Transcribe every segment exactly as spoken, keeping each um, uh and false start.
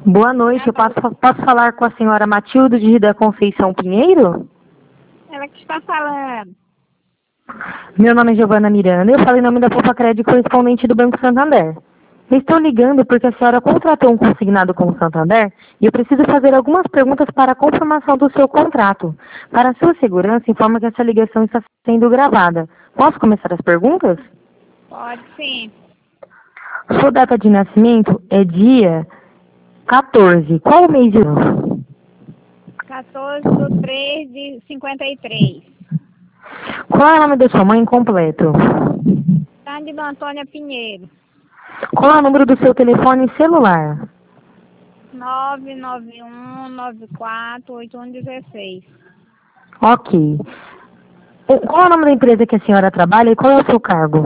Boa noite, eu posso, posso falar com a senhora Matilde de da Conceição Pinheiro? Ela que está falando. Meu nome é Giovana Miranda, eu falo em nome da Poupa Crédito correspondente do Banco Santander. Eu estou ligando porque a senhora contratou um consignado com o Santander e eu preciso fazer algumas perguntas para a confirmação do seu contrato. Para a sua segurança, informa que essa ligação está sendo gravada. Posso começar as perguntas? Pode sim. Sua data de nascimento é dia quatorze. Qual o mês de ano? quatorze de três de cinquenta e três. Qual é o nome da sua mãe completo? Cândido Antônia Pinheiro. Qual é o número do seu telefone celular? nove nove um nove quatro oito um um seis. Ok. Qual é o nome da empresa que a senhora trabalha e qual é o seu cargo?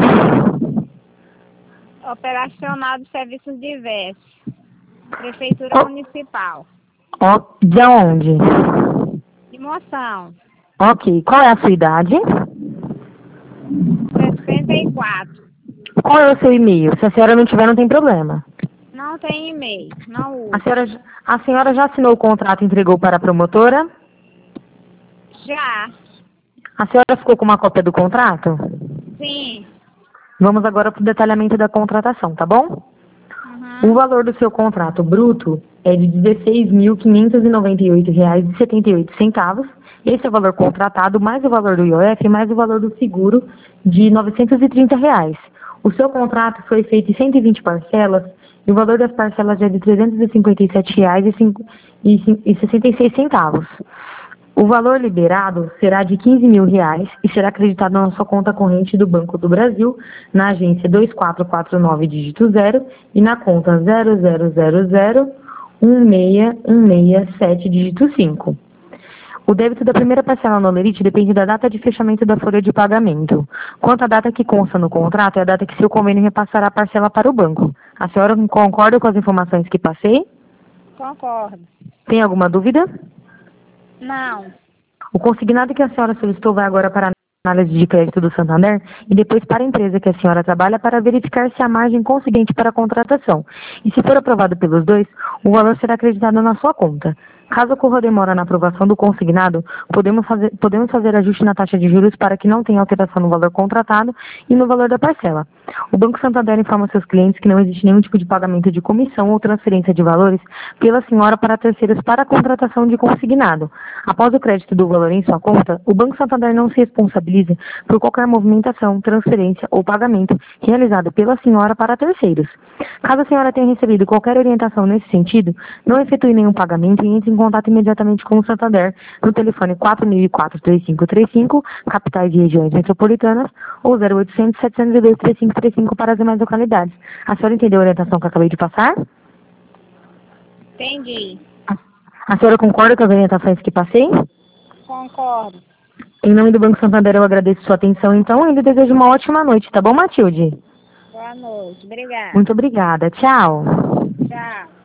Operacional de Serviços Diversos. Prefeitura Qual- Municipal. Ó, de onde? De Moção. Ok. Qual é a sua idade? sessenta e quatro. Qual é o seu e-mail? Se a senhora não tiver, não tem problema. Não tem e-mail. Não A uso. senhora, a senhora já assinou o contrato e entregou para a promotora? Já. A senhora ficou com uma cópia do contrato? Sim. Vamos agora para o detalhamento da contratação, tá bom? O Uhum. valor do seu contrato bruto é de dezesseis mil quinhentos e noventa e oito reais e setenta e oito centavos. Esse é o valor contratado, mais o valor do I O F, mais o valor do seguro de novecentos e trinta reais. O seu contrato foi feito em cento e vinte parcelas e o valor das parcelas é de trezentos e cinquenta e sete reais e sessenta e seis centavos. O valor liberado será de quinze mil reais e será acreditado na sua conta corrente do Banco do Brasil, na agência dois quatro quatro nove dígito zero e na conta zero zero zero zero um seis um seis sete dígito cinco. O débito da primeira parcela no Olerite depende da data de fechamento da folha de pagamento. Quanto à data que consta no contrato, é a data que seu convênio repassará a parcela para o banco. A senhora concorda com as informações que passei? Concordo. Tem alguma dúvida? Não. O consignado que a senhora solicitou vai agora para a análise de crédito do Santander e depois para a empresa que a senhora trabalha para verificar se há margem conseguinte para a contratação. E se for aprovado pelos dois, o valor será acreditado na sua conta. Caso ocorra demora na aprovação do consignado, podemos fazer, podemos fazer ajuste na taxa de juros para que não tenha alteração no valor contratado e no valor da parcela. O Banco Santander informa seus clientes que não existe nenhum tipo de pagamento de comissão ou transferência de valores pela senhora para terceiros para a contratação de consignado. Após o crédito do valor em sua conta, o Banco Santander não se responsabiliza por qualquer movimentação, transferência ou pagamento realizado pela senhora para terceiros. Caso a senhora tenha recebido qualquer orientação nesse sentido, não efetue nenhum pagamento e entre em contato imediatamente com o Santander no telefone quatro mil e quatro, três cinco três cinco, capitais e regiões metropolitanas, ou zero oitocentos, setecentos e dois, três cinco três cinco para as demais localidades. A senhora entendeu a orientação que eu acabei de passar? Entendi. A senhora concorda com as orientações que passei? Concordo. Em nome do Banco Santander, eu agradeço sua atenção, então, e lhe desejo uma ótima noite, tá bom, Matilde? Boa noite. Obrigada. Muito obrigada. Tchau. Tchau.